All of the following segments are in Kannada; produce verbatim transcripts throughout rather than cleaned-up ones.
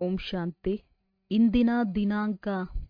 ಓಂ ಶಾಂತಿ. ಇಂದಿನ ದಿನಾಂಕ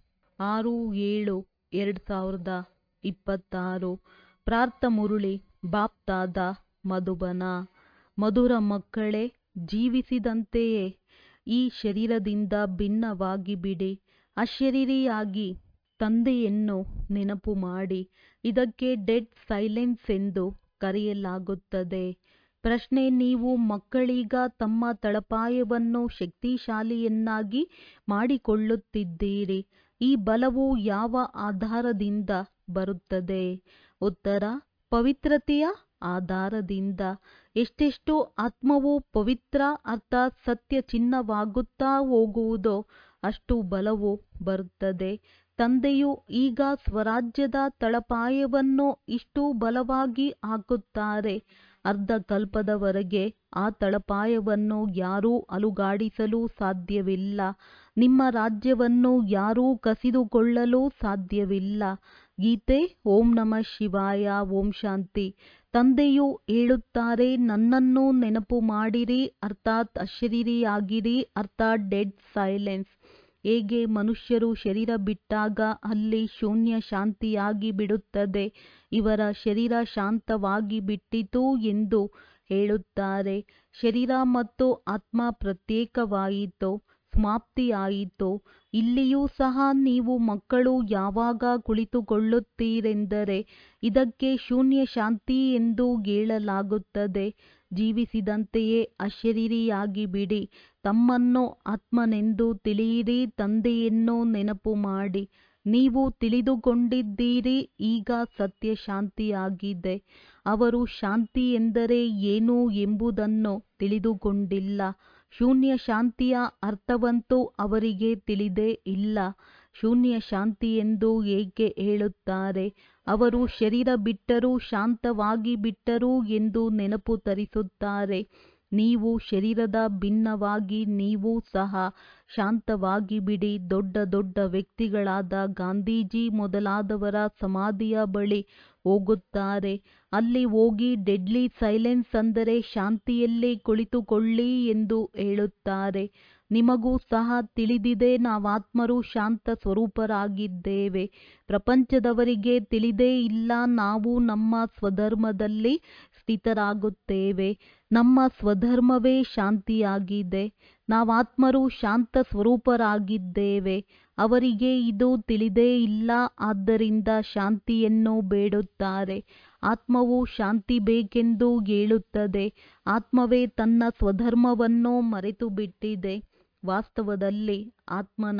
ಆರು ಏಳು ಎರಡು ಸಾವಿರದ ಇಪ್ಪತ್ತಾರು. ಪ್ರಾರ್ಥ ಮುರುಳಿ ಬಾಪ್ತಾದ ಮಧುಬನ. ಮಧುರ ಮಕ್ಕಳೇ, ಜೀವಿಸಿದಂತೆಯೇ ಈ ಶರೀರದಿಂದ ಭಿನ್ನವಾಗಿ ಬಿಡಿ. ಅಶರೀರಿಯಾಗಿ ತಂದೆಯನ್ನು ನೆನಪು ಮಾಡಿ. ಇದಕ್ಕೆ ಡೆಡ್ ಸೈಲೆನ್ಸ್ ಎಂದು ಕರೆಯಲಾಗುತ್ತದೆ. ಪ್ರಶ್ನೆ: ನೀವು ಮಕ್ಕಳೀಗ ತಮ್ಮ ತಳಪಾಯವನ್ನು ಶಕ್ತಿಶಾಲಿಯನ್ನಾಗಿ ಮಾಡಿಕೊಳ್ಳುತ್ತಿದ್ದೀರಿ. ಈ ಬಲವು ಯಾವ ಆಧಾರದಿಂದ ಬರುತ್ತದೆ? ಉತ್ತರ: ಪವಿತ್ರತೆಯ ಆಧಾರದಿಂದ. ಎಷ್ಟೆಷ್ಟು ಆತ್ಮವು ಪವಿತ್ರ ಅರ್ಥಾತ್ ಸತ್ಯ ಚಿಹ್ನವಾಗುತ್ತಾ ಹೋಗುವುದೋ ಅಷ್ಟು ಬಲವು ಬರುತ್ತದೆ. ತಂದೆಯು ಈಗ ಸ್ವರಾಜ್ಯದ ತಳಪಾಯವನ್ನು ಇಷ್ಟು ಬಲವಾಗಿ ಹಾಕುತ್ತಾರೆ. ಅರ್ಧ ಕಲ್ಪದವರೆಗೆ ಆ ತಳಪಾಯವನ್ನು ಯಾರೂ ಅಲುಗಾಡಿಸಲು ಸಾಧ್ಯವಿಲ್ಲ. ನಿಮ್ಮ ರಾಜ್ಯವನ್ನು ಯಾರೂ ಕಸಿದುಕೊಳ್ಳಲು ಸಾಧ್ಯವಿಲ್ಲ. ಗೀತೆ. ಓಂ ನಮಃ ಶಿವಾಯ. ಓಂ ಶಾಂತಿ. ತಂದೆಯು ಹೇಳುತ್ತಾರೆ, ನನ್ನನ್ನು ನೆನಪು ಮಾಡಿರಿ ಅರ್ಥಾತ್ ಅಶರೀರಿಯಾಗಿರಿ ಅರ್ಥಾತ್ ಡೆಡ್ ಸೈಲೆನ್ಸ್. ಹೇಗೆ ಮನುಷ್ಯರು ಶರೀರ ಬಿಟ್ಟಾಗ ಅಲ್ಲಿ ಶೂನ್ಯ ಶಾಂತಿಯಾಗಿ ಬಿಡುತ್ತದೆ, ಇವರ ಶರೀರ ಶಾಂತವಾಗಿ ಬಿಟ್ಟಿತು ಎಂದು ಹೇಳುತ್ತಾರೆ. ಶರೀರ ಮತ್ತು ಆತ್ಮ ಪ್ರತ್ಯೇಕವಾಯಿತು, ಸಮಾಪ್ತಿಯಾಯಿತು. ಇಲ್ಲಿಯೂ ಸಹ ನೀವು ಮಕ್ಕಳು ಯಾವಾಗ ಕುಳಿತುಕೊಳ್ಳುತ್ತೀರೆಂದರೆ ಇದಕ್ಕೆ ಶೂನ್ಯ ಶಾಂತಿ ಎಂದು ಹೇಳಲಾಗುತ್ತದೆ. ಜೀವಿಸಿದಂತೆಯೇ ಅಶರೀರಿಯಾಗಿ ಬಿಡಿ. ತಮ್ಮನ್ನು ಆತ್ಮನೆಂದು ತಿಳಿಯಿರಿ. ತಂದೆಯನ್ನು ನೆನಪು ಮಾಡಿ. ನೀವು ತಿಳಿದುಕೊಂಡಿದ್ದೀರಿ ಈಗ ಸತ್ಯ ಶಾಂತಿಯಾಗಿದೆ. ಅವರು ಶಾಂತಿ ಎಂದರೆ ಏನು ಎಂಬುದನ್ನು ತಿಳಿದುಕೊಂಡಿಲ್ಲ. ಶೂನ್ಯ ಶಾಂತಿಯ ಅರ್ಥವಂತೂ ಅವರಿಗೆ ತಿಳಿದೇ ಇಲ್ಲ. ಶೂನ್ಯ ಶಾಂತಿ ಎಂದು ಏಕೆ ಹೇಳುತ್ತಾರೆ? ಅವರು ಶರೀರ ಬಿಟ್ಟರೂ ಶಾಂತವಾಗಿ ಬಿಟ್ಟರು ಎಂದು ನೆನಪು ತರಿಸುತ್ತಾರೆ. ನೀವು ಶರೀರದ ಭಿನ್ನವಾಗಿ ನೀವು ಸಹ ಶಾಂತವಾಗಿ ಬಿಡಿ. ದೊಡ್ಡ ದೊಡ್ಡ ವ್ಯಕ್ತಿಗಳಾದ ಗಾಂಧೀಜಿ ಮೊದಲಾದವರ ಸಮಾಧಿಯ ಬಳಿ ಹೋಗುತ್ತಾರೆ. ಅಲ್ಲಿ ಹೋಗಿ ಡೆಡ್ಲಿ ಸೈಲೆನ್ಸ್ ಅಂದರೆ ಶಾಂತಿಯಲ್ಲಿ ಕುಳಿತುಕೊಳ್ಳಿ ಎಂದು ಹೇಳುತ್ತಾರೆ. ನಿಮಗೂ ಸಹ ತಿಳಿದಿದೆ, ನಾವಾತ್ಮರು ಶಾಂತ ಸ್ವರೂಪರಾಗಿದ್ದೇವೆ. ಪ್ರಪಂಚದವರಿಗೆ ತಿಳಿದೇ ಇಲ್ಲ. ನಾವು ನಮ್ಮ ಸ್ವಧರ್ಮದಲ್ಲಿ ಸ್ಥಿತರಾಗುತ್ತೇವೆ. ನಮ್ಮ ಸ್ವಧರ್ಮವೇ ಶಾಂತಿಯಾಗಿದೆ. ನಾವಾತ್ಮರು ಶಾಂತ ಸ್ವರೂಪರಾಗಿದ್ದೇವೆ. ಅವರಿಗೆ ಇದು ತಿಳಿದೇ ಇಲ್ಲ. ಆದ್ದರಿಂದ ಶಾಂತಿಯನ್ನು ಬೇಡುತ್ತಾರೆ. ಆತ್ಮವು ಶಾಂತಿ ಬೇಕೆಂದು ಹೇಳುತ್ತದೆ. ಆತ್ಮವೇ ತನ್ನ ಸ್ವಧರ್ಮವನ್ನು ಮರೆತುಬಿಟ್ಟಿದೆ. ವಾಸ್ತವದಲ್ಲಿ ಆತ್ಮನ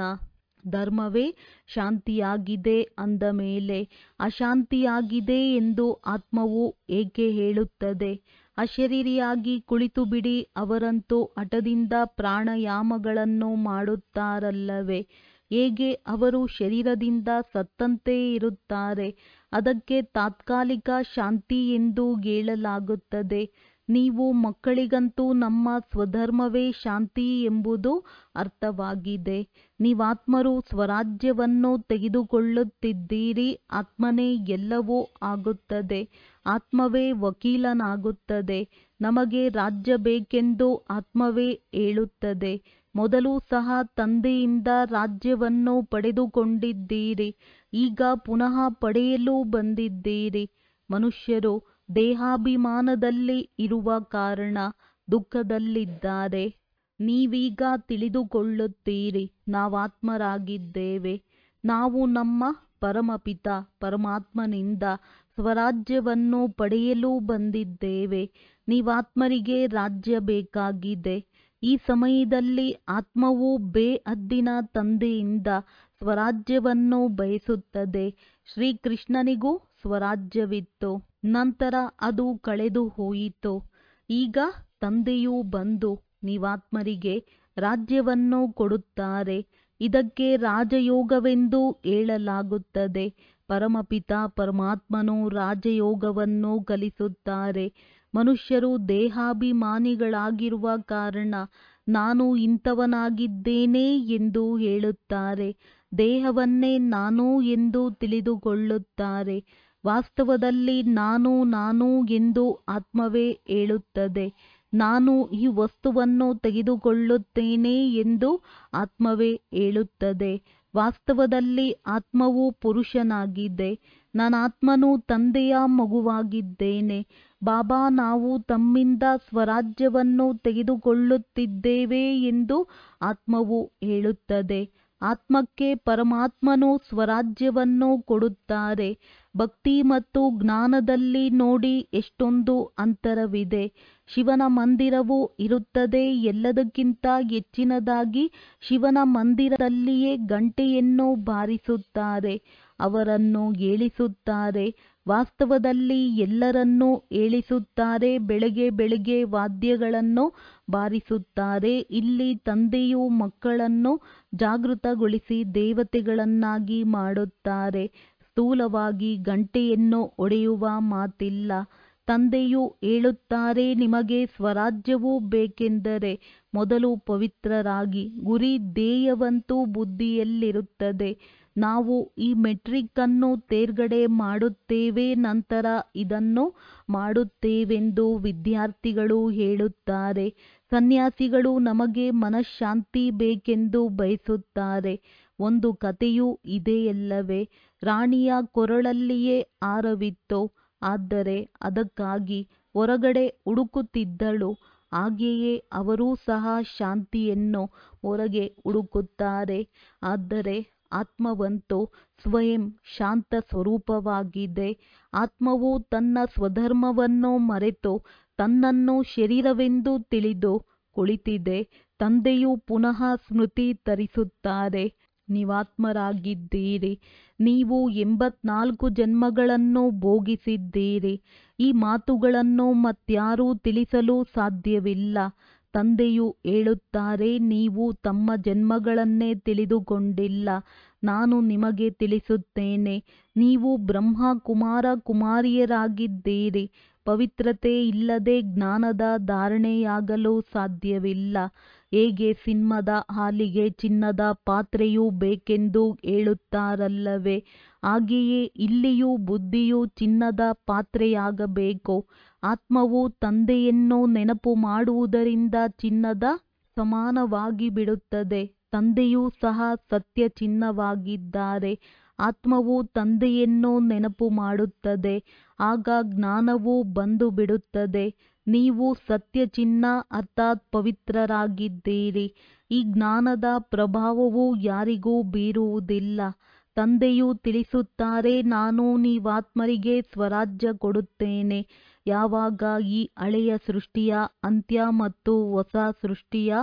ಧರ್ಮವೇ ಶಾಂತಿಯಾಗಿದೆ ಅಂದ ಮೇಲೆ ಅಶಾಂತಿಯಾಗಿದೆ ಎಂದು ಆತ್ಮವು ಏಕೆ ಹೇಳುತ್ತದೆ? ಅಶರೀರಿಯಾಗಿ ಕುಳಿತು ಬಿಡಿ. ಅವರಂತೂ ಹಠದಿಂದ ಪ್ರಾಣಾಯಾಮಗಳನ್ನು ಮಾಡುತ್ತಾರಲ್ಲವೇ? ಹೇಗೆ ಅವರು ಶರೀರದಿಂದ ಸತ್ತಂತೆ ಇರುತ್ತಾರೆ? ಅದಕ್ಕೆ ತಾತ್ಕಾಲಿಕ ಶಾಂತಿ ಎಂದು ಹೇಳಲಾಗುತ್ತದೆ. ನೀವು ಮಕ್ಕಳಿಗಂತೂ ನಮ್ಮ ಸ್ವಧರ್ಮವೇ ಶಾಂತಿ ಎಂಬುದು ಅರ್ಥವಾಗಿದೆ. ನೀವಾತ್ಮರು ಸ್ವರಾಜ್ಯವನ್ನು ತೆಗೆದುಕೊಳ್ಳುತ್ತಿದ್ದೀರಿ. ಆತ್ಮನೇ ಎಲ್ಲವೂ ಆಗುತ್ತದೆ. ಆತ್ಮವೇ ವಕೀಲನಾಗುತ್ತದೆ. ನಮಗೆ ರಾಜ್ಯ ಬೇಕೆಂದು ಆತ್ಮವೇ ಹೇಳುತ್ತದೆ. ಮೊದಲು ಸಹ ತಂದೆಯಿಂದ ರಾಜ್ಯವನ್ನು ಪಡೆದುಕೊಂಡಿದ್ದೀರಿ. ಈಗ ಪುನಃ ಪಡೆಯಲು ಬಂದಿದ್ದೀರಿ. ಮನುಷ್ಯರು ದೇಹಾಭಿಮಾನದಲ್ಲಿ ಇರುವ ಕಾರಣ ದುಃಖದಲ್ಲಿದ್ದಾರೆ. ನೀವೀಗ ತಿಳಿದುಕೊಳ್ಳುತ್ತೀರಿ, ನಾವಾತ್ಮರಾಗಿದ್ದೇವೆ. ನಾವು ನಮ್ಮ ಪರಮಪಿತ ಪರಮಾತ್ಮನಿಂದ ಸ್ವರಾಜ್ಯವನ್ನು ಪಡೆಯಲು ಬಂದಿದ್ದೇವೆ. ನೀವಾತ್ಮರಿಗೆ ರಾಜ್ಯ ಬೇಕಾಗಿದೆ. ಈ ಸಮಯದಲ್ಲಿ ಆತ್ಮವು ಬೇಹದ್ದಿನ ತಂದೆಯಿಂದ ಸ್ವರಾಜ್ಯವನ್ನು ಬಯಸುತ್ತದೆ. ಶ್ರೀಕೃಷ್ಣನಿಗೂ ಸ್ವರಾಜ್ಯವಿತ್ತು, ನಂತರ ಅದು ಕಳೆದು ಹೋಯಿತು. ಈಗ ತಂದೆಯು ಬಂದು ನೀವಾತ್ಮರಿಗೆ ರಾಜ್ಯವನ್ನು ಕೊಡುತ್ತಾರೆ. ಇದಕ್ಕೆ ರಾಜಯೋಗವೆಂದು ಹೇಳಲಾಗುತ್ತದೆ. ಪರಮಪಿತ ಪರಮಾತ್ಮನು ರಾಜಯೋಗವನ್ನು ಕಲಿಸುತ್ತಾರೆ. ಮನುಷ್ಯರು ದೇಹಾಭಿಮಾನಿಗಳಾಗಿರುವ ಕಾರಣ ನಾನು ಇಂಥವನಾಗಿದ್ದೇನೆ ಎಂದು ಹೇಳುತ್ತಾರೆ. ದೇಹವನ್ನೇ ನಾನು ಎಂದು ತಿಳಿದುಕೊಳ್ಳುತ್ತಾರೆ. ವಾಸ್ತವದಲ್ಲಿ ನಾನು ನಾನು ಎಂದು ಆತ್ಮವೇ ಹೇಳುತ್ತದೆ. ನಾನು ಈ ವಸ್ತುವನ್ನು ತೆಗೆದುಕೊಳ್ಳುತ್ತೇನೆ ಎಂದು ಆತ್ಮವೇ ಹೇಳುತ್ತದೆ. ವಾಸ್ತವದಲ್ಲಿ ಆತ್ಮವು ಪುರುಷನಾಗಿದೆ. ನಾನಾತ್ಮನು ತಂದೆಯ ಮಗುವಾಗಿದ್ದೇನೆ. ಬಾಬಾ ನಾವು ತಮ್ಮಿಂದ ಸ್ವರಾಜ್ಯವನ್ನು ತೆಗೆದುಕೊಳ್ಳುತ್ತಿದ್ದೇವೆ ಎಂದು ಆತ್ಮವು ಹೇಳುತ್ತದೆ. ಆತ್ಮಕ್ಕೆ ಪರಮಾತ್ಮನು ಸ್ವರಾಜ್ಯವನ್ನು ಕೊಡುತ್ತಾರೆ. ಭಕ್ತಿ ಮತ್ತು ಜ್ಞಾನದಲ್ಲಿ ನೋಡಿ ಎಷ್ಟೊಂದು ಅಂತರವಿದೆ. ಶಿವನ ಮಂದಿರವು ಇರುತ್ತದೆ. ಎಲ್ಲದಕ್ಕಿಂತ ಹೆಚ್ಚಿನದಾಗಿ ಶಿವನ ಮಂದಿರದಲ್ಲಿಯೇ ಗಂಟೆಯನ್ನು ಬಾರಿಸುತ್ತಾರೆ, ಅವರನ್ನು ಏಳಿಸುತ್ತಾರೆ. ವಾಸ್ತವದಲ್ಲಿ ಎಲ್ಲರನ್ನೂ ಏಳಿಸುತ್ತಾರೆ. ಬೆಳಗ್ಗೆ ಬೆಳಗ್ಗೆ ವಾದ್ಯಗಳನ್ನು ಬಾರಿಸುತ್ತಾರೆ. ಇಲ್ಲಿ ತಂದೆಯು ಮಕ್ಕಳನ್ನು ಜಾಗೃತಗೊಳಿಸಿ ದೇವತೆಗಳನ್ನಾಗಿ ಮಾಡುತ್ತಾರೆ. ಸ್ಥೂಲವಾಗಿ ಗಂಟೆಯನ್ನು ಹೊಡೆಯುವ ಮಾತಿಲ್ಲ. ತಂದೆಯು ಹೇಳುತ್ತಾರೆ, ನಿಮಗೆ ಸ್ವರಾಜ್ಯವು ಬೇಕೆಂದರೆ ಮೊದಲು ಪವಿತ್ರರಾಗಿ. ಗುರಿ ಧ್ಯೇಯವಂತೂ ಬುದ್ಧಿಯಲ್ಲಿರುತ್ತದೆ. ನಾವು ಈ ಮೆಟ್ರಿಕ್ ಅನ್ನು ತೇರ್ಗಡೆ ಮಾಡುತ್ತೇವೆ, ನಂತರ ಇದನ್ನು ಮಾಡುತ್ತೇವೆಂದು ವಿದ್ಯಾರ್ಥಿಗಳು ಹೇಳುತ್ತಾರೆ. ಸನ್ಯಾಸಿಗಳು ನಮಗೆ ಮನಃಶಾಂತಿ ಬೇಕೆಂದು ಬಯಸುತ್ತಾರೆ. ಒಂದು ಕಥೆಯೂ ಇದೆಯಲ್ಲವೇ? ರಾಣಿಯ ಕೊರಳಲ್ಲಿಯೇ ಹಾರವಿತ್ತು, ಆದರೆ ಅದಕ್ಕಾಗಿ ಹೊರಗಡೆ ಹುಡುಕುತ್ತಿದ್ದಳು. ಹಾಗೆಯೇ ಅವರೂ ಸಹ ಶಾಂತಿಯನ್ನು ಹೊರಗೆ ಹುಡುಕುತ್ತಾರೆ. ಆದರೆ ಆತ್ಮವಂತೂ ಸ್ವಯಂ ಶಾಂತ ಸ್ವರೂಪವಾಗಿದೆ. ಆತ್ಮವು ತನ್ನ ಸ್ವಧರ್ಮವನ್ನು ಮರೆತು ತನ್ನನ್ನು ಶರೀರವೆಂದು ತಿಳಿದು ಕುಳಿತಿದೆ. ತಂದೆಯು ಪುನಃ ಸ್ಮೃತಿ ತರಿಸುತ್ತಾರೆ. ನೀವಾತ್ಮರಾಗಿದ್ದೀರಿ. ನೀವು ಎಂಬತ್ನಾಲ್ಕು ಜನ್ಮಗಳನ್ನು ಭೋಗಿಸಿದ್ದೀರಿ. ಈ ಮಾತುಗಳನ್ನು ಮತ್ಯಾರೂ ತಿಳಿಸಲು ಸಾಧ್ಯವಿಲ್ಲ. ತಂದೆಯು ಹೇಳುತ್ತಾರೆ, ನೀವು ತಮ್ಮ ಜನ್ಮಗಳನ್ನೇ ತಿಳಿದುಕೊಂಡಿಲ್ಲ. ನಾನು ನಿಮಗೆ ತಿಳಿಸುತ್ತೇನೆ. ನೀವು ಬ್ರಹ್ಮ ಕುಮಾರ ಕುಮಾರಿಯರಾಗಿದ್ದೀರಿ. ಪವಿತ್ರತೆ ಇಲ್ಲದೆ ಜ್ಞಾನದ ಧಾರಣೆಯಾಗಲು ಸಾಧ್ಯವಿಲ್ಲ. ಹೇಗೆ ಸಿಂಹದ ಹಾಲಿಗೆ ಚಿನ್ನದ ಪಾತ್ರೆಯೂ ಬೇಕೆಂದು ಹೇಳುತ್ತಾರಲ್ಲವೇ? ಹಾಗೆಯೇ ಇಲ್ಲಿಯೂ ಬುದ್ಧಿಯು ಚಿನ್ನದ ಪಾತ್ರೆಯಾಗಬೇಕು. ಆತ್ಮವು ತಂದೆಯನ್ನು ನೆನಪು ಮಾಡುವುದರಿಂದ ಚಿನ್ನದ ಸಮಾನವಾಗಿ ಬಿಡುತ್ತದೆ. ತಂದೆಯೂ ಸಹ ಸತ್ಯ ಚಿನ್ನವಾಗಿದ್ದಾರೆ. ಆತ್ಮವು ತಂದೆಯನ್ನು ನೆನಪು ಮಾಡುತ್ತದೆ. ಆಗ ಜ್ಞಾನವು ಬಂದು ಬಿಡುತ್ತದೆ. ನೀವು ಸತ್ಯ ಚಿನ್ನ ಅರ್ಥಾತ್ ಪವಿತ್ರರಾಗಿದ್ದೀರಿ. ಈ ಜ್ಞಾನದ ಪ್ರಭಾವವು ಯಾರಿಗೂ ಬೀರುವುದಿಲ್ಲ. ತಂದೆಯು ತಿಳಿಸುತ್ತಾರೆ, ನಾನು ನೀವಾತ್ಮರಿಗೆ ಸ್ವರಾಜ್ಯ ಕೊಡುತ್ತೇನೆ. ಯಾವಾಗ ಈ ಹಳೆಯ ಸೃಷ್ಟಿಯ ಅಂತ್ಯ ಮತ್ತು ಹೊಸ ಸೃಷ್ಟಿಯ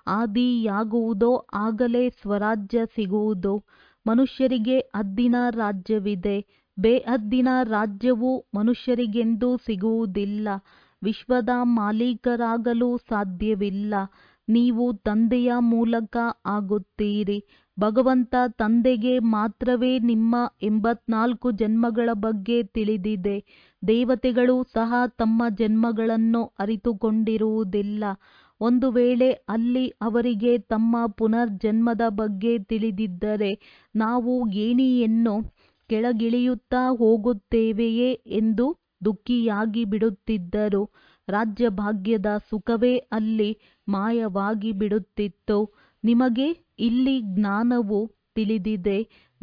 ಆದಿಯಾಗುವುದೋ ಆಗಲೇ ಸ್ವರಾಜ್ಯ ಸಿಗುವುದು. ಮನುಷ್ಯರಿಗೆ ಹದ್ದಿನ ರಾಜ್ಯವಿದೆ. ಬೇಹದ್ದಿನ ರಾಜ್ಯವು ಮನುಷ್ಯರಿಗೆಂದೂ ಸಿಗುವುದಿಲ್ಲ. ವಿಶ್ವದ ಮಾಲೀಕರಾಗಲು ಸಾಧ್ಯವಿಲ್ಲ. ನೀವು ತಂದೆಯ ಮೂಲಕ ಆಗುತ್ತೀರಿ. ಭಗವಂತ ತಂದೆಗೆ ಮಾತ್ರವೇ ನಿಮ್ಮ ಎಂಬತ್ನಾಲ್ಕು ಜನ್ಮಗಳ ಬಗ್ಗೆ ತಿಳಿದಿದೆ. ದೇವತೆಗಳು ಸಹ ತಮ್ಮ ಜನ್ಮಗಳನ್ನು ಅರಿತುಕೊಂಡಿರುವುದಿಲ್ಲ. ಒಂದು ವೇಳೆ ಅಲ್ಲಿ ಅವರಿಗೆ ತಮ್ಮ ಪುನರ್ಜನ್ಮದ ಬಗ್ಗೆ ತಿಳಿದಿದ್ದರೆ ನಾವು ಏಣಿಯನ್ನು ಕೆಳಗಿಳಿಯುತ್ತಾ ಹೋಗುತ್ತೇವೆಯೇ ಎಂದು ದುಃಖಿಯಾಗಿ ಬಿಡುತ್ತಿದ್ದರು. ರಾಜ್ಯಭಾಗ್ಯದ ಸುಖವೇ ಅಲ್ಲಿ ಮಾಯವಾಗಿ ಬಿಡುತ್ತಿತ್ತು. ನಿಮಗೆ ಇಲ್ಲಿ ಜ್ಞಾನವು ತಿಳಿದಿದೆ.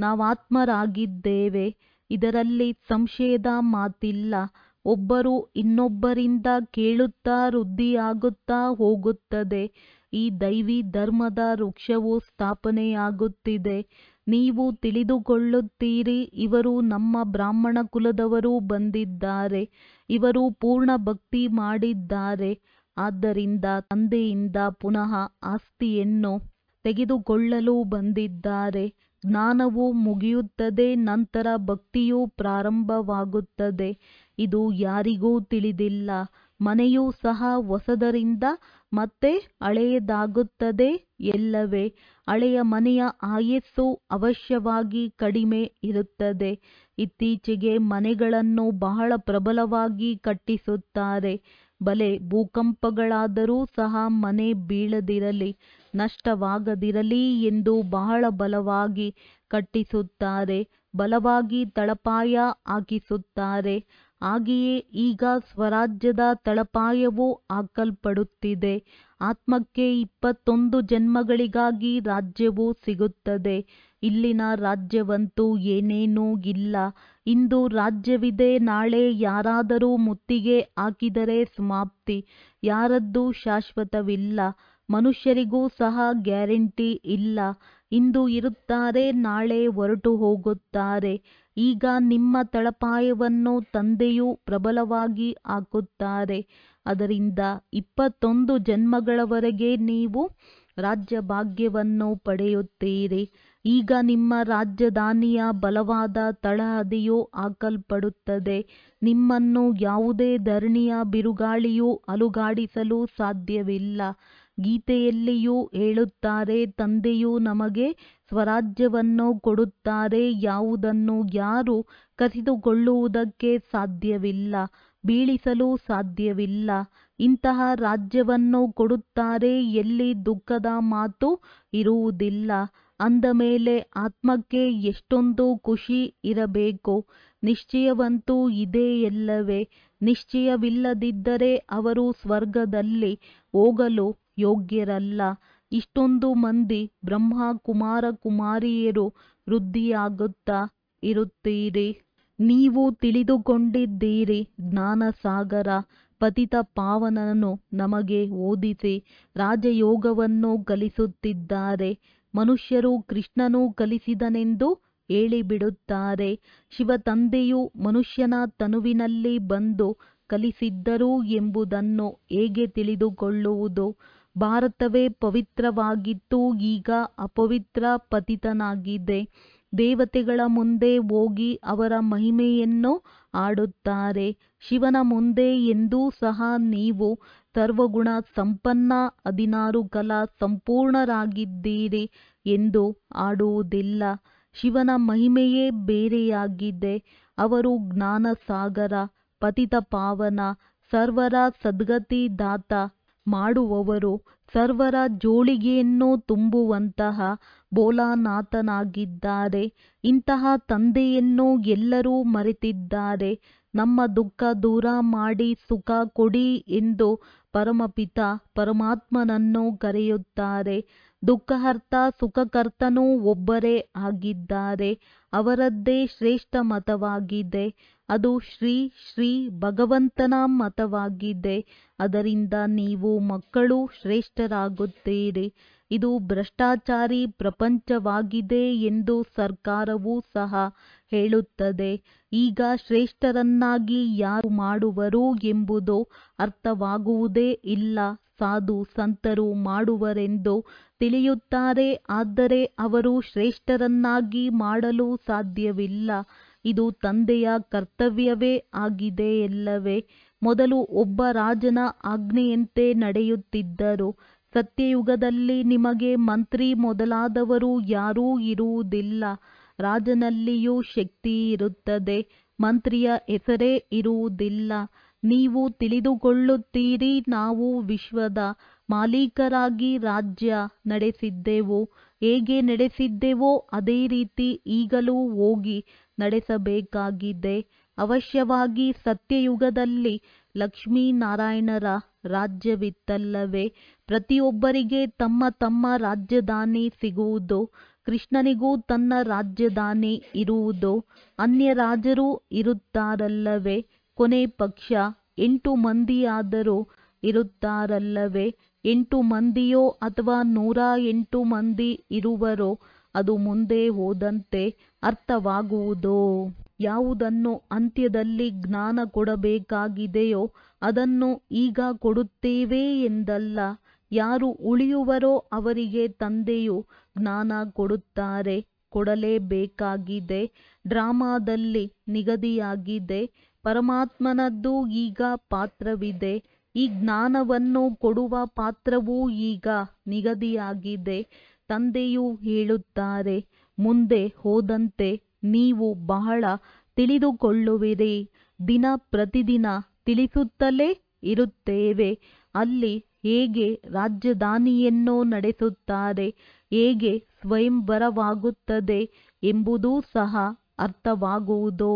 ನಾವಾತ್ಮರಾಗಿದ್ದೇವೆ. ಇದರಲ್ಲಿ ಸಂಶಯದ ಮಾತಿಲ್ಲ. ಒಬ್ಬರು ಇನ್ನೊಬ್ಬರಿಂದ ಕೇಳುತ್ತಾ ವೃದ್ಧಿಯಾಗುತ್ತಾ ಹೋಗುತ್ತದೆ. ಈ ದೈವಿ ಧರ್ಮದ ವೃಕ್ಷವು ಸ್ಥಾಪನೆಯಾಗುತ್ತಿದೆ. ನೀವು ತಿಳಿದುಕೊಳ್ಳುತ್ತೀರಿ, ಇವರು ನಮ್ಮ ಬ್ರಾಹ್ಮಣ ಕುಲದವರು ಬಂದಿದ್ದಾರೆ. ಇವರು ಪೂರ್ಣ ಭಕ್ತಿ ಮಾಡಿದ್ದಾರೆ. ಆದ್ದರಿಂದ ತಂದೆಯಿಂದ ಪುನಃ ಆಸ್ತಿಯನ್ನು ತೆಗೆದುಕೊಳ್ಳಲು ಬಂದಿದ್ದಾರೆ. ಜ್ಞಾನವು ಮುಗಿಯುತ್ತದೆ, ನಂತರ ಭಕ್ತಿಯು ಪ್ರಾರಂಭವಾಗುತ್ತದೆ. ಇದು ಯಾರಿಗೂ ತಿಳಿದಿಲ್ಲ. ಮನೆಯೂ ಸಹ ಹೊಸದರಿಂದ ಮತ್ತೆ ಹಳೆಯದಾಗುತ್ತದೆ ಎಲ್ಲವೇ? ಹಳೆಯ ಮನೆಯ ಆಯಸ್ಸು ಅವಶ್ಯವಾಗಿ ಕಡಿಮೆ ಇರುತ್ತದೆ. ಇತ್ತೀಚೆಗೆ ಮನೆಗಳನ್ನು ಬಹಳ ಪ್ರಬಲವಾಗಿ ಕಟ್ಟಿಸುತ್ತಾರೆ. ಬಲೆ ಭೂಕಂಪಗಳಾದರೂ ಸಹ ಮನೆ ಬೀಳದಿರಲಿ, ನಷ್ಟವಾಗದಿರಲಿ ಎಂದು ಬಹಳ ಬಲವಾಗಿ ಕಟ್ಟಿಸುತ್ತಾರೆ. ಬಲವಾಗಿ ತಳಪಾಯ ಹಾಕಿಸುತ್ತಾರೆ. ಹಾಗೆಯೇ ಈಗ ಸ್ವರಾಜ್ಯದ ತಳಪಾಯವೂ ಹಾಕಲ್ಪಡುತ್ತಿದೆ. ಆತ್ಮಕ್ಕೆ ಇಪ್ಪತ್ತೊಂದು ಜನ್ಮಗಳಿಗಾಗಿ ರಾಜ್ಯವು ಸಿಗುತ್ತದೆ. ಇಲ್ಲಿನ ರಾಜ್ಯವಂತೂ ಏನೇನೂ ಇಲ್ಲ. ಇಂದು ರಾಜ್ಯವಿದೆ, ನಾಳೆ ಯಾರಾದರೂ ಮುತ್ತಿಗೆ ಹಾಕಿದರೆ ಸಮಾಪ್ತಿ. ಯಾರದ್ದೂ ಶಾಶ್ವತವಿಲ್ಲ. ಮನುಷ್ಯರಿಗೂ ಸಹ ಗ್ಯಾರಂಟಿ ಇಲ್ಲ. ಇಂದು ಇರುತ್ತಾರೆ, ನಾಳೆ ಹೊರಟು ಹೋಗುತ್ತಾರೆ. ಈಗ ನಿಮ್ಮ ತಳಪಾಯವನ್ನು ತಂದೆಯು ಪ್ರಬಲವಾಗಿ ಹಾಕುತ್ತಾರೆ. ಅದರಿಂದ ಇಪ್ಪತ್ತೊಂದು ಜನ್ಮಗಳವರೆಗೆ ನೀವು ರಾಜ್ಯಭಾಗ್ಯವನ್ನು ಪಡೆಯುತ್ತೀರಿ. ಈಗ ನಿಮ್ಮ ರಾಜಧಾನಿಯ ಬಲವಾದ ತಳಹದಿಯು ಹಾಕಲ್ಪಡುತ್ತದೆ. ನಿಮ್ಮನ್ನು ಯಾವುದೇ ಧರಣಿಯ ಬಿರುಗಾಳಿಯೂ ಅಲುಗಾಡಿಸಲು ಸಾಧ್ಯವಿಲ್ಲ. ಗೀತೆಯಲ್ಲಿಯೂ ಹೇಳುತ್ತಾರೆ, ತಂದೆಯು ನಮಗೆ ಸ್ವರಾಜ್ಯವನ್ನು ಕೊಡುತ್ತಾರೆ, ಯಾವುದನ್ನು ಯಾರೂ ಕಸಿದುಕೊಳ್ಳುವುದಕ್ಕೆ ಸಾಧ್ಯವಿಲ್ಲ, ಬೀಳಿಸಲು ಸಾಧ್ಯವಿಲ್ಲ. ಇಂತಹ ರಾಜ್ಯವನ್ನು ಕೊಡುತ್ತಾರೆ, ಎಲ್ಲಿ ದುಃಖದ ಮಾತು ಇರುವುದಿಲ್ಲ. ಅಂದ ಮೇಲೆ ಆತ್ಮಕ್ಕೆ ಎಷ್ಟೊಂದು ಖುಷಿ ಇರಬೇಕು. ನಿಶ್ಚಯವಂತೂ ಇದೆಯಲ್ಲವೇ? ನಿಶ್ಚಯವಿಲ್ಲದಿದ್ದರೆ ಅವರು ಸ್ವರ್ಗದಲ್ಲಿ ಹೋಗಲು ಯೋಗ್ಯರಲ್ಲ. ಇಷ್ಟೊಂದು ಮಂದಿ ಬ್ರಹ್ಮ ಕುಮಾರ ಕುಮಾರಿಯರು ವೃದ್ಧಿಯಾಗುತ್ತಾ ಇರುತ್ತೀರಿ. ನೀವು ತಿಳಿದುಕೊಂಡಿದ್ದೀರಿ, ಜ್ಞಾನಸಾಗರ ಪತಿತ ಪಾವನನು ನಮಗೆ ಓದಿಸಿ ರಾಜಯೋಗವನ್ನು ಕಲಿಸುತ್ತಿದ್ದಾರೆ. ಮನುಷ್ಯರು ಕೃಷ್ಣನು ಕಲಿಸಿದನೆಂದು ಹೇಳಿಬಿಡುತ್ತಾರೆ. ಶಿವತಂದೆಯು ಮನುಷ್ಯನ ತನುವಿನಲ್ಲಿ ಬಂದು ಕಲಿಸಿದ್ದರು ಎಂಬುದನ್ನು ಹೇಗೆ ತಿಳಿದುಕೊಳ್ಳುವುದು? ಭಾರತವೇ ಪವಿತ್ರವಾಗಿತ್ತು, ಈಗ ಅಪವಿತ್ರ ಪತಿತನಾಗಿದೆ. ದೇವತೆಗಳ ಮುಂದೆ ಹೋಗಿ ಅವರ ಮಹಿಮೆಯನ್ನು ಹಾಡುತ್ತಾರೆ. ಶಿವನ ಮುಂದೆ ಎಂದೂ ಸಹ ನೀವು ಸರ್ವಗುಣ ಸಂಪನ್ನ ಹದಿನಾರು ಕಲಾ ಸಂಪೂರ್ಣರಾಗಿದ್ದೀರಿ ಎಂದು ಹಾಡುವುದಿಲ್ಲ. ಶಿವನ ಮಹಿಮೆಯೇ ಬೇರೆಯಾಗಿದೆ. ಅವರು ಜ್ಞಾನಸಾಗರ, ಪತಿತ ಪಾವನ, ಸರ್ವರ ಸದ್ಗತಿದಾತ ಮಾಡುವವರು, ಸರ್ವರ ಜೋಳಿಗೆಯನ್ನು ತುಂಬುವಂತಹ ಭೋಲಾನಾಥನಾಗಿದ್ದಾರೆ. ಇಂತಹ ತಂದೆಯನ್ನು ಎಲ್ಲರೂ ಮರೆತಿದ್ದಾರೆ. ನಮ್ಮ ದುಃಖ ದೂರ ಮಾಡಿ ಸುಖ ಕೊಡಿ ಎಂದು ಪರಮಪಿತ ಪರಮಾತ್ಮನನ್ನು ಕರೆಯುತ್ತಾರೆ. ದುಃಖಹರ್ತ ಸುಖಕರ್ತನೂ ಒಬ್ಬರೇ ಆಗಿದ್ದಾರೆ. ಅವರದ್ದೇ ಶ್ರೇಷ್ಠ ಮತವಾಗಿದೆ. ಅದು ಶ್ರೀ ಶ್ರೀ ಭಗವಂತನ ಮತವಾಗಿದೆ. ಅದರಿಂದ ನೀವು ಮಕ್ಕಳು ಶ್ರೇಷ್ಠರಾಗುತ್ತೀರಿ. ಇದು ಭ್ರಷ್ಟಾಚಾರಿ ಪ್ರಪಂಚವಾಗಿದೆ ಎಂದು ಸರ್ಕಾರವೂ ಸಹ ಹೇಳುತ್ತದೆ. ಈಗ ಶ್ರೇಷ್ಠರನ್ನಾಗಿ ಯಾರು ಮಾಡುವರು ಎಂಬುದು ಅರ್ಥವಾಗುವುದೇ ಇಲ್ಲ. ಸಾಧು ಸಂತರು ಮಾಡುವರೆಂದು ತಿಳಿಯುತ್ತಾರೆ, ಆದರೆ ಅವರು ಶ್ರೇಷ್ಠರನ್ನಾಗಿ ಮಾಡಲು ಸಾಧ್ಯವಿಲ್ಲ. ಇದು ತಂದೆಯ ಕರ್ತವ್ಯವೇ ಆಗಿದೆಯಲ್ಲವೇ? ಮೊದಲು ಒಬ್ಬ ರಾಜನ ಆಜ್ಞೆಯಂತೆ ನಡೆಯುತ್ತಿದ್ದರು. ಸತ್ಯಯುಗದಲ್ಲಿ ನಿಮಗೆ ಮಂತ್ರಿ ಮೊದಲಾದವರು ಯಾರೂ ಇರುವುದಿಲ್ಲ. ರಾಜನಲ್ಲಿಯೂ ಶಕ್ತಿ ಇರುತ್ತದೆ, ಮಂತ್ರಿಯ ಹೆಸರೇ ಇರುವುದಿಲ್ಲ. ನೀವು ತಿಳಿದುಕೊಳ್ಳುತ್ತೀರಿ, ನಾವು ವಿಶ್ವದ ಮಾಲೀಕರಾಗಿ ರಾಜ್ಯ ನಡೆಸಿದ್ದೆವು. ಹೇಗೆ ನಡೆಸಿದ್ದೆವೋ ಅದೇ ರೀತಿ ಈಗಲೂ ಹೋಗಿ ನಡೆಸಬೇಕಾಗಿದೆ. ಅವಶ್ಯವಾಗಿ ಸತ್ಯಯುಗದಲ್ಲಿ ಲಕ್ಷ್ಮೀನಾರಾಯಣರ ರಾಜ್ಯವಿತ್ತಲ್ಲವೇ? ಪ್ರತಿಯೊಬ್ಬರಿಗೆ ತಮ್ಮ ತಮ್ಮ ರಾಜಧಾನಿ ಸಿಗುವುದು. ಕೃಷ್ಣನಿಗೂ ತನ್ನ ರಾಜಧಾನಿ ಇರುವುದು. ಅನ್ಯ ರಾಜರು ಇರುತ್ತಾರಲ್ಲವೇ? ಕೊನೆ ಪಕ್ಷ ಎಂಟು ಮಂದಿಯಾದರೂ ಇರುತ್ತಾರಲ್ಲವೇ? ಎಂಟು ಮಂದಿಯೋ ಅಥವಾ ನೂರ ಎಂಟು ಮಂದಿ ಇರುವರೋ ಅದು ಮುಂದೆ ಹೋದಂತೆ ಅರ್ಥವಾಗುವುದೋ? ಯಾವುದನ್ನು ಅಂತ್ಯದಲ್ಲಿ ಜ್ಞಾನ ಕೊಡಬೇಕಾಗಿದೆಯೋ ಅದನ್ನು ಈಗ ಕೊಡುತ್ತೇವೆ ಎಂದಲ್ಲ. ಯಾರು ಉಳಿಯುವರೋ ಅವರಿಗೆ ತಂದೆಯು ಜ್ಞಾನ ಕೊಡುತ್ತಾರೆ, ಕೊಡಲೇಬೇಕಾಗಿದೆ. ಡ್ರಾಮಾದಲ್ಲಿ ನಿಗದಿಯಾಗಿದೆ. ಪರಮಾತ್ಮನದ್ದು ಈಗ ಪಾತ್ರವಿದೆ. ಈ ಜ್ಞಾನವನ್ನು ಕೊಡುವ ಪಾತ್ರವೂ ಈಗ ನಿಗದಿಯಾಗಿದೆ. ತಂದೆಯು ಹೇಳುತ್ತಾರೆ, ಮುಂದೆ ಹೋದಂತೆ ನೀವು ಬಹಳ ತಿಳಿದುಕೊಳ್ಳುವಿರಿ. ದಿನ ಪ್ರತಿದಿನ ತಿಳಿಸುತ್ತಲೇ ಇರುತ್ತೇವೆ. ಅಲ್ಲಿ ಹೇಗೆ ರಾಜಧಾನಿಯನ್ನು ನಡೆಸುತ್ತಾರೆ, ಹೇಗೆ ಸ್ವಯಂವರವಾಗುತ್ತದೆ ಎಂಬುದೂ ಸಹ ಅರ್ಥವಾಗುವುದು.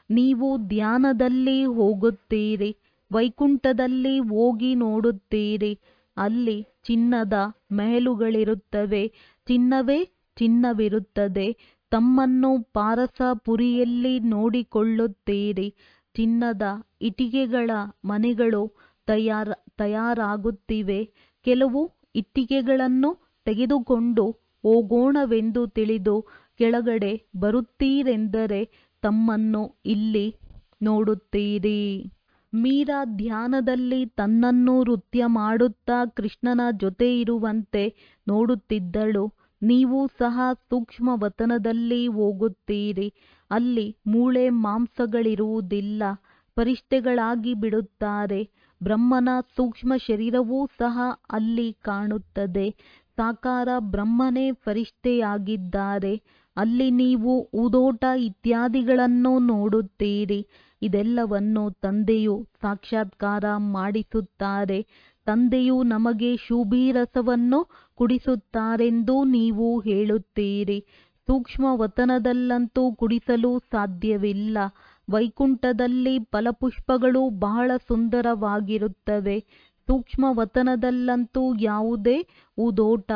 ನೀವು ಧ್ಯಾನದಲ್ಲಿ ಹೋಗುತ್ತೀರಿ, ವೈಕುಂಠದಲ್ಲಿ ಹೋಗಿ ನೋಡುತ್ತೀರಿ. ಅಲ್ಲಿ ಚಿನ್ನದ ಮೆಹಲುಗಳಿರುತ್ತವೆ, ಚಿನ್ನವೇ ಚಿನ್ನವಿರುತ್ತದೆ. ತಮ್ಮನ್ನು ಪಾರಸಪುರಿಯಲ್ಲಿ ನೋಡಿಕೊಳ್ಳುತ್ತೀರಿ. ಚಿನ್ನದ ಇಟ್ಟಿಗೆಗಳ ಮನೆಗಳು ತಯಾರ ತಯಾರಾಗುತ್ತಿವೆ. ಕೆಲವು ಇಟ್ಟಿಗೆಗಳನ್ನು ತೆಗೆದುಕೊಂಡು ಹೋಗೋಣವೆಂದು ತಿಳಿದು ಕೆಳಗಡೆ ಬರುತ್ತೀರೆಂದರೆ ತಮ್ಮನ್ನು ಇಲ್ಲಿ ನೋಡುತ್ತೀರಿ. ಮೀರಾ ಧ್ಯಾನದಲ್ಲಿ ತನ್ನನ್ನು ನೃತ್ಯ ಮಾಡುತ್ತಾ ಕೃಷ್ಣನ ಜೊತೆ ಇರುವಂತೆ ನೋಡುತ್ತಿದ್ದಳು. ನೀವು ಸಹ ಸೂಕ್ಷ್ಮ ವತನದಲ್ಲಿ ಹೋಗುತ್ತೀರಿ. ಅಲ್ಲಿ ಮೂಳೆ ಮಾಂಸಗಳಿರುವುದಿಲ್ಲ, ಫರಿಷ್ಠೆಗಳಾಗಿ ಬಿಡುತ್ತಾರೆ. ಬ್ರಹ್ಮನ ಸೂಕ್ಷ್ಮ ಶರೀರವೂ ಸಹ ಅಲ್ಲಿ ಕಾಣುತ್ತದೆ. ಸಾಕಾರ ಬ್ರಹ್ಮನೇ ಫರಿಷ್ಠೆಯಾಗಿದ್ದಾರೆ. ಅಲ್ಲಿ ನೀವು ಹೂದೋಟ ಇತ್ಯಾದಿಗಳನ್ನು ನೋಡುತ್ತೀರಿ. ಇದೆಲ್ಲವನ್ನು ತಂದೆಯು ಸಾಕ್ಷಾತ್ಕಾರ ಮಾಡಿಸುತ್ತಾರೆ. ತಂದೆಯು ನಮಗೆ ಶುಭೀರಸವನ್ನು ಕುಡಿಸುತ್ತಾರೆಂದು ನೀವು ಹೇಳುತ್ತೀರಿ. ಸೂಕ್ಷ್ಮ ವತನದಲ್ಲಂತೂ ಕುಡಿಸಲು ಸಾಧ್ಯವಿಲ್ಲ. ವೈಕುಂಠದಲ್ಲಿ ಫಲಪುಷ್ಪಗಳು ಬಹಳ ಸುಂದರವಾಗಿರುತ್ತವೆ. ಸೂಕ್ಷ್ಮ ವತನದಲ್ಲಂತೂ ಯಾವುದೇ ಹೂದೋಟ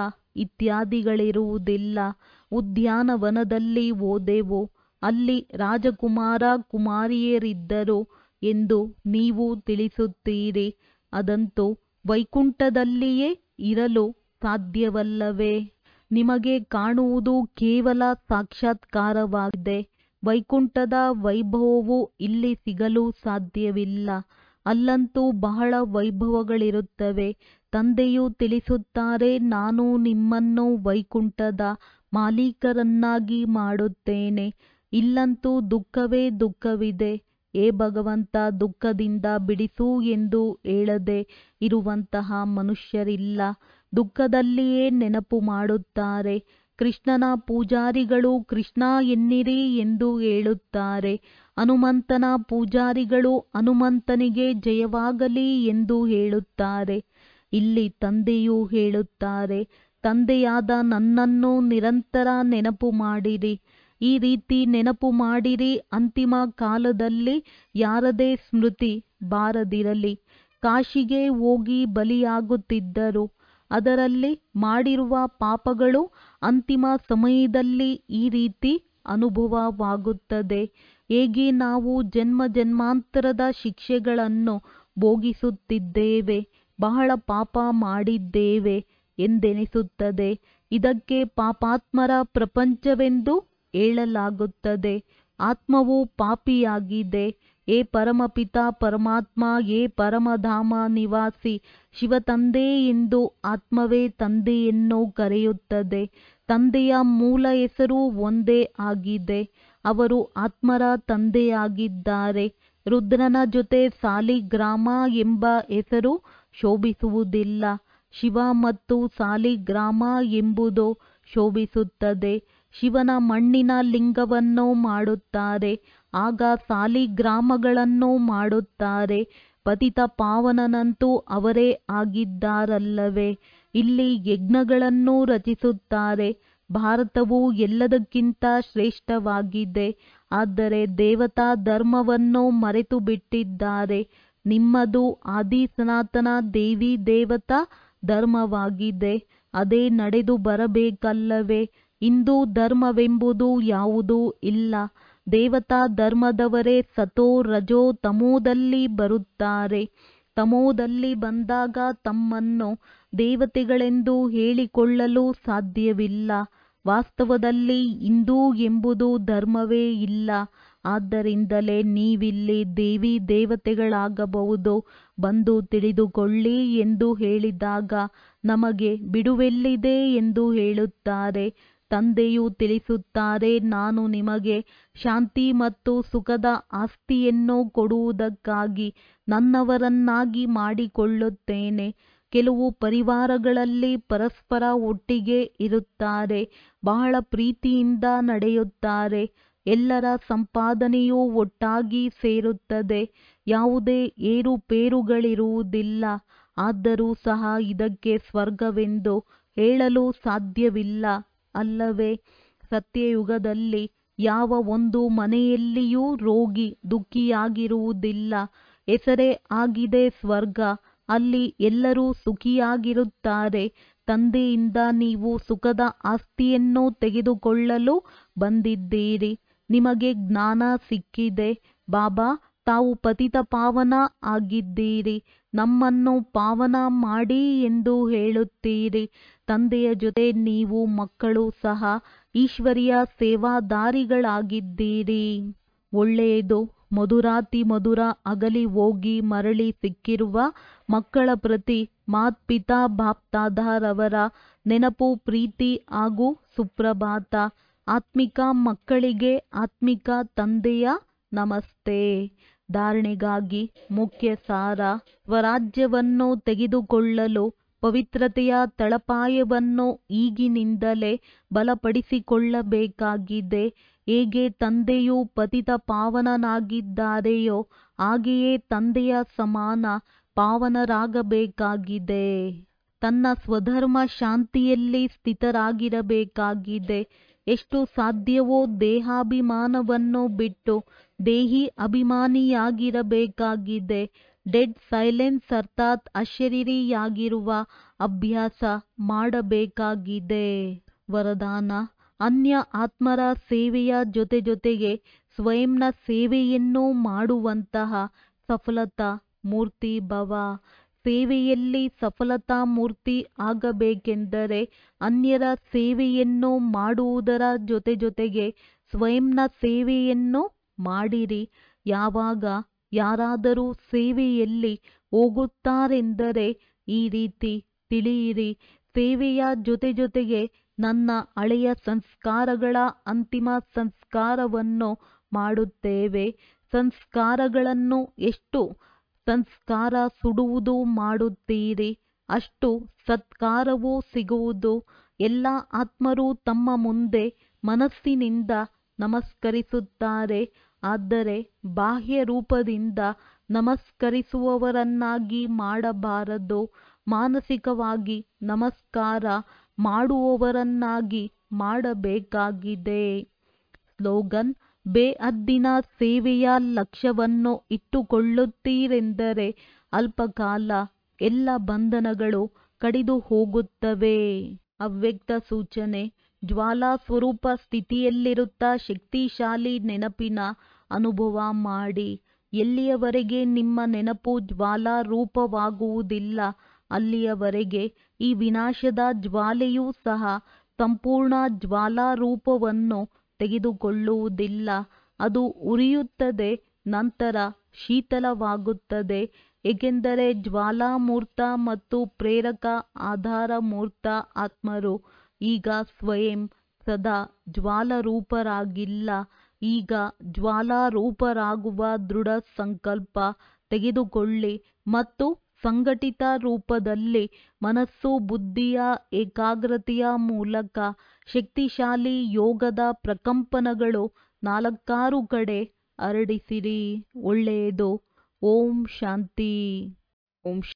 ಇತ್ಯಾದಿಗಳಿರುವುದಿಲ್ಲ. ಉದ್ಯಾನವನದಲ್ಲಿ ಹೋದೆವು, ಅಲ್ಲಿ ರಾಜಕುಮಾರ ಕುಮಾರಿಯರಿದ್ದರು ಎಂದು ನೀವು ತಿಳಿಸುತ್ತೀರಿ. ಅದಂತೂ ವೈಕುಂಠದಲ್ಲಿಯೇ ಇರಲು ಸಾಧ್ಯವಲ್ಲವೇ? ನಿಮಗೆ ಕಾಣುವುದು ಕೇವಲ ಸಾಕ್ಷಾತ್ಕಾರವಾಗಿದೆ. ವೈಕುಂಠದ ವೈಭವವು ಇಲ್ಲಿ ಸಿಗಲು ಸಾಧ್ಯವಿಲ್ಲ. ಅಲ್ಲಂತೂ ಬಹಳ ವೈಭವಗಳಿರುತ್ತವೆ. ತಂದೆಯು ತಿಳಿಸುತ್ತಾರೆ, ನಾನು ನಿಮ್ಮನ್ನು ವೈಕುಂಠದ ಮಾಲೀಕರನ್ನಾಗಿ ಮಾಡುತ್ತೇನೆ. ಇಲ್ಲಂತೂ ದುಃಖವೇ ದುಃಖವಿದೆ. ಏ ಭಗವಂತ, ದುಃಖದಿಂದ ಬಿಡಿಸು ಎಂದು ಹೇಳದೆ ಇರುವಂತಹ ಮನುಷ್ಯರಿಲ್ಲ. ದುಃಖದಲ್ಲಿಯೇ ನೆನಪು ಮಾಡುತ್ತಾರೆ. ಕೃಷ್ಣನ ಪೂಜಾರಿಗಳು ಕೃಷ್ಣ ಎನ್ನಿರಿ ಎಂದು ಹೇಳುತ್ತಾರೆ. ಹನುಮಂತನ ಪೂಜಾರಿಗಳು ಹನುಮಂತನಿಗೆ ಜಯವಾಗಲಿ ಎಂದು ಹೇಳುತ್ತಾರೆ. ಇಲ್ಲಿ ತಂದೆಯು ಹೇಳುತ್ತಾರೆ, ತಂದೆಯಾದ ನನ್ನನ್ನು ನಿರಂತರ ನೆನಪು ಮಾಡಿರಿ. ಈ ರೀತಿ ನೆನಪು ಮಾಡಿರಿ. ಅಂತಿಮ ಕಾಲದಲ್ಲಿ ಯಾರದೇ ಸ್ಮೃತಿ ಬಾರದಿರಲಿ. ಕಾಶಿಗೆ ಹೋಗಿ ಬಲಿಯಾಗುತ್ತಿದ್ದರು. ಅದರಲ್ಲಿ ಮಾಡಿರುವ ಪಾಪಗಳು ಅಂತಿಮ ಸಮಯದಲ್ಲಿ ಈ ರೀತಿ ಅನುಭವವಾಗುತ್ತದೆ. ಹೇಗೆ ನಾವು ಜನ್ಮ ಜನ್ಮಾಂತರದ ಶಿಕ್ಷೆಗಳನ್ನು ಭೋಗಿಸುತ್ತಿದ್ದೇವೆ, ಬಹಳ ಪಾಪ ಮಾಡಿದ್ದೇವೆ ಎಂದೆನಿಸುತ್ತದೆ. ಇದಕ್ಕೆ ಪಾಪಾತ್ಮರ ಪ್ರಪಂಚವೆಂದು ಹೇಳಲಾಗುತ್ತದೆ. ಆತ್ಮವು ಪಾಪಿಯಾಗಿದೆ. ಏ ಪರಮಪಿತ ಪರಮಾತ್ಮ, ಏ ಪರಮಧಾಮ ನಿವಾಸಿ ಶಿವತಂದೆ ಎಂದು ಆತ್ಮವೇ ತಂದೆಯನ್ನು ಕರೆಯುತ್ತದೆ. ತಂದೆಯ ಮೂಲ ಹೆಸರು ಒಂದೇ ಆಗಿದೆ. ಅವರು ಆತ್ಮರ ತಂದೆಯಾಗಿದ್ದಾರೆ. ರುದ್ರನ ಜೊತೆ ಸಾಲಿಗ್ರಾಮ ಎಂಬ ಹೆಸರು ಶೋಭಿಸುವುದಿಲ್ಲ. ಶಿವ ಮತ್ತು ಸಾಲಿಗ್ರಾಮ ಎಂಬುದು ಶೋಭಿಸುತ್ತದೆ. ಶಿವನ ಮಣ್ಣಿನ ಲಿಂಗವನ್ನು ಮಾಡುತ್ತಾರೆ, ಆಗ ಸಾಲಿಗ್ರಾಮಗಳನ್ನು ಮಾಡುತ್ತಾರೆ. ಪತಿತ ಪಾವನನಂತೂ ಅವರೇ ಆಗಿದ್ದಾರಲ್ಲವೇ? ಇಲ್ಲಿ ಯಜ್ಞಗಳನ್ನು ರಚಿಸುತ್ತಾರೆ. ಭಾರತವು ಎಲ್ಲದಕ್ಕಿಂತ ಶ್ರೇಷ್ಠವಾಗಿದೆ. ಆದರೆ ದೇವತಾ ಧರ್ಮವನ್ನು ಮರೆತು ಬಿಟ್ಟಿದ್ದಾರೆ. ನಿಮ್ಮದು ಆದಿ ಸನಾತನ ದೇವಿ ದೇವತಾ ಧರ್ಮವಾಗಿದೆ. ಅದೇ ನಡೆದು ಬರಬೇಕಲ್ಲವೇ? ಹಿಂದೂ ಧರ್ಮವೆಂಬುದು ಯಾವುದೂ ಇಲ್ಲ. ದೇವತಾ ಧರ್ಮದವರೇ ಸತೋ ರಜೋ ತಮೋದಲ್ಲಿ ಬರುತ್ತಾರೆ. ತಮೋದಲ್ಲಿ ಬಂದಾಗ ತಮ್ಮನ್ನು ದೇವತೆಗಳೆಂದು ಹೇಳಿಕೊಳ್ಳಲು ಸಾಧ್ಯವಿಲ್ಲ. ವಾಸ್ತವದಲ್ಲಿ ಹಿಂದೂ ಎಂಬುದು ಧರ್ಮವೇ ಇಲ್ಲ. ಆದ್ದರಿಂದಲೇ ನೀವಿಲ್ಲಿ ದೇವಿ ದೇವತೆಗಳಾಗಬಹುದು, ಬಂದು ತಿಳಿದುಕೊಳ್ಳಿ ಎಂದು ಹೇಳಿದಾಗ ನಮಗೆ ಬಿಡುವೆಲ್ಲಿದೆ ಎಂದು ಹೇಳುತ್ತಾರೆ. ತಂದೆಯು ತಿಳಿಸುತ್ತಾರೆ, ನಾನು ನಿಮಗೆ ಶಾಂತಿ ಮತ್ತು ಸುಖದ ಆಸ್ತಿಯನ್ನು ಕೊಡುವುದಕ್ಕಾಗಿ ನನ್ನವರನ್ನಾಗಿ ಮಾಡಿಕೊಳ್ಳುತ್ತೇನೆ. ಕೆಲವು ಪರಿವಾರಗಳಲ್ಲಿ ಪರಸ್ಪರ ಒಟ್ಟಿಗೆ ಇರುತ್ತಾರೆ, ಬಹಳ ಪ್ರೀತಿಯಿಂದ ನಡೆಯುತ್ತಾರೆ. ಎಲ್ಲರ ಸಂಪಾದನೆಯೂ ಒಟ್ಟಾಗಿ ಸೇರುತ್ತದೆ. ಯಾವುದೇ ಏರುಪೇರುಗಳಿರುವುದಿಲ್ಲ. ಆದರೂ ಸಹ ಇದಕ್ಕೆ ಸ್ವರ್ಗವೆಂದು ಹೇಳಲು ಸಾಧ್ಯವಿಲ್ಲ ಅಲ್ಲವೇ? ಸತ್ಯಯುಗದಲ್ಲಿ ಯಾವ ಒಂದು ಮನೆಯಲ್ಲಿಯೂ ರೋಗಿ ದುಃಖಿಯಾಗಿರುವುದಿಲ್ಲ. ಹೆಸರೇ ಆಗಿದೆ ಸ್ವರ್ಗ, ಅಲ್ಲಿ ಎಲ್ಲರೂ ಸುಖಿಯಾಗಿರುತ್ತಾರೆ. ತಂದೆಯಿಂದ ನೀವು ಸುಖದ ಆಸ್ತಿಯನ್ನು ತೆಗೆದುಕೊಳ್ಳಲು ಬಂದಿದ್ದೀರಿ. ನಿಮಗೆ ಜ್ಞಾನ ಸಿಕ್ಕಿದೆ. ಬಾಬಾ ತಾವು ಪತಿತ ಪಾವನ ಆಗಿದ್ದೀರಿ, ನಮ್ಮನ್ನು ಪಾವನ ಮಾಡಿ ಎಂದು ಹೇಳುತ್ತೀರಿ. ತಂದೆಯ ಜೊತೆ ನೀವು ಮಕ್ಕಳು ಸಹ ಈಶ್ವರಿಯ ಸೇವಾದಾರಿಗಳಾಗಿದ್ದೀರಿ. ಒಳ್ಳೆಯದು. ಮಧುರಾತಿ ಮಧುರ ಅಗಲಿ ಹೋಗಿ ಮರಳಿ ಸಿಕ್ಕಿರುವ ಮಕ್ಕಳ ಪ್ರತಿ ಮಾತ್ಪಿತಾ ಬಾಪ್ದಾದಾರವರ ನೆನಪು, ಪ್ರೀತಿ ಹಾಗೂ ಸುಪ್ರಭಾತ. ಆತ್ಮಿಕ ಮಕ್ಕಳಿಗೆ ಆತ್ಮಿಕ ತಂದೆಯ ನಮಸ್ತೆ. ಧಾರಣೆಗಾಗಿ ಮುಖ್ಯ ಸಾರ. ಸ್ವರಾಜ್ಯವನ್ನು ತೆಗೆದುಕೊಳ್ಳಲು ಪವಿತ್ರತೆಯ ತಳಪಾಯವನ್ನು ಈಗಿನಿಂದಲೇ ಬಲಪಡಿಸಿಕೊಳ್ಳಬೇಕಾಗಿದೆ. ಹೇಗೆ ತಂದೆಯು ಪತಿತ ಪಾವನನಾಗಿದ್ದಾರೆಯೋ ಹಾಗೆಯೇ ತಂದೆಯ ಸಮಾನ ಪಾವನರಾಗಬೇಕಾಗಿದೆ. ತನ್ನ ಸ್ವಧರ್ಮ ಶಾಂತಿಯಲ್ಲಿ ಸ್ಥಿತರಾಗಿರಬೇಕಾಗಿದೆ. ಎಷ್ಟು ಸಾಧ್ಯವೋ ದೇಹಾಭಿಮಾನವನ್ನು ಬಿಟ್ಟು ದೇಹಿ ಅಭಿಮಾನಿಯಾಗಿರಬೇಕಾಗಿದೆ. ಡೆಡ್ ಸೈಲೆನ್ಸ್ ಅರ್ಥಾತ್ ಅಶರೀರಿಯಾಗಿರುವ ಅಭ್ಯಾಸ ಮಾಡಬೇಕಾಗಿದೆ. ವರದಾನ: ಅನ್ಯ ಆತ್ಮರ ಸೇವೆಯ ಜೊತೆ ಜೊತೆಗೆ ಸ್ವಯಂನ ಸೇವೆಯನ್ನೂ ಮಾಡುವಂತಹ ಸಫಲತಾ ಮೂರ್ತಿ ಭವ. ಸೇವೆಯಲ್ಲಿ ಸಫಲತಾ ಮೂರ್ತಿ ಆಗಬೇಕೆಂದರೆ ಅನ್ಯರ ಸೇವೆಯನ್ನು ಮಾಡುವುದರ ಜೊತೆ ಜೊತೆಗೆ ಸ್ವಯಂನ ಸೇವೆಯನ್ನು ಮಾಡಿರಿ. ಯಾವಾಗ ಯಾರಾದರೂ ಸೇವೆಯಲ್ಲಿ ಹೋಗುತ್ತಾರೆಂದರೆ ಈ ರೀತಿ ತಿಳಿಯಿರಿ: ಸೇವೆಯ ಜೊತೆ ಜೊತೆಗೆ ನನ್ನ ಹಳೆಯ ಸಂಸ್ಕಾರಗಳ ಅಂತಿಮ ಸಂಸ್ಕಾರವನ್ನು ಮಾಡುತ್ತೇವೆ. ಸಂಸ್ಕಾರಗಳನ್ನು ಎಷ್ಟು ಸಂಸ್ಕಾರ ಸುಡುವುದು ಮಾಡುತ್ತೀರಿ, ಅಷ್ಟು ಸತ್ಕಾರವೂ ಸಿಗುವುದು. ಎಲ್ಲ ಆತ್ಮರು ತಮ್ಮ ಮುಂದೆ ಮನಸ್ಸಿನಿಂದ ನಮಸ್ಕರಿಸುತ್ತಾರೆ. ಆದರೆ ಬಾಹ್ಯ ರೂಪದಿಂದ ನಮಸ್ಕರಿಸುವವರನ್ನಾಗಿ ಮಾಡಬಾರದು. ಮಾನಸಿಕವಾಗಿ ನಮಸ್ಕಾರ ಮಾಡುವವರನ್ನಾಗಿ ಮಾಡಬೇಕಾಗಿದೆ. ಸ್ಲೋಗನ್: ಬೇಹದ್ದಿನ ಸೇವೆಯ ಲಕ್ಷ್ಯವನ್ನು ಇಟ್ಟುಕೊಳ್ಳುತ್ತೀರೆಂದರೆ ಅಲ್ಪಕಾಲ ಎಲ್ಲ ಬಂಧನಗಳು ಕಡಿದು ಹೋಗುತ್ತವೆ. ಅವ್ಯಕ್ತ ಸೂಚನೆ: ಜ್ವಾಲಾ ಸ್ವರೂಪ ಸ್ಥಿತಿಯಲ್ಲಿರುತ್ತಾ ಶಕ್ತಿಶಾಲಿ ನೆನಪಿನ ಅನುಭವ ಮಾಡಿ. ಎಲ್ಲಿಯವರೆಗೆ ನಿಮ್ಮ ನೆನಪು ಜ್ವಾಲಾ ರೂಪವಾಗುವುದಿಲ್ಲ ಅಲ್ಲಿಯವರೆಗೆ ಈ ವಿನಾಶದ ಜ್ವಾಲೆಯೂ ಸಹ ಸಂಪೂರ್ಣ ಜ್ವಾಲಾ ರೂಪವನ್ನು ತೆಗೆದುಕೊಳ್ಳುವುದಿಲ್ಲ. ಅದು ಉರಿಯುತ್ತದೆ, ನಂತರ ಶೀತಲವಾಗುತ್ತದೆ. ಏಕೆಂದರೆ ಜ್ವಾಲಾಮೂರ್ತ ಮತ್ತು ಪ್ರೇರಕ ಆಧಾರಮೂರ್ತ ಆತ್ಮರು ಈಗ ಸ್ವಯಂ ಸದಾ ಜ್ವಾಲಾರೂಪರಾಗಿಲ್ಲ. ಈಗ ಜ್ವಾಲಾರೂಪರಾಗುವ ದೃಢ ಸಂಕಲ್ಪ ತೆಗೆದುಕೊಳ್ಳಿ ಮತ್ತು ಸಂಘಟಿತ ರೂಪದಲ್ಲಿ ಮನಸ್ಸು ಬುದ್ಧಿಯ ಏಕಾಗ್ರತೆಯ ಮೂಲಕ ಶಕ್ತಿಶಾಲಿ ಯೋಗದ ಪ್ರಕಂಪನಗಳು ನಾಲ್ಕಾರು ಕಡೆ ಹರಡಿಸಿರಿ. ಒಳ್ಳೆಯದು. ಓಂ ಶಾಂತಿ. ಓಂ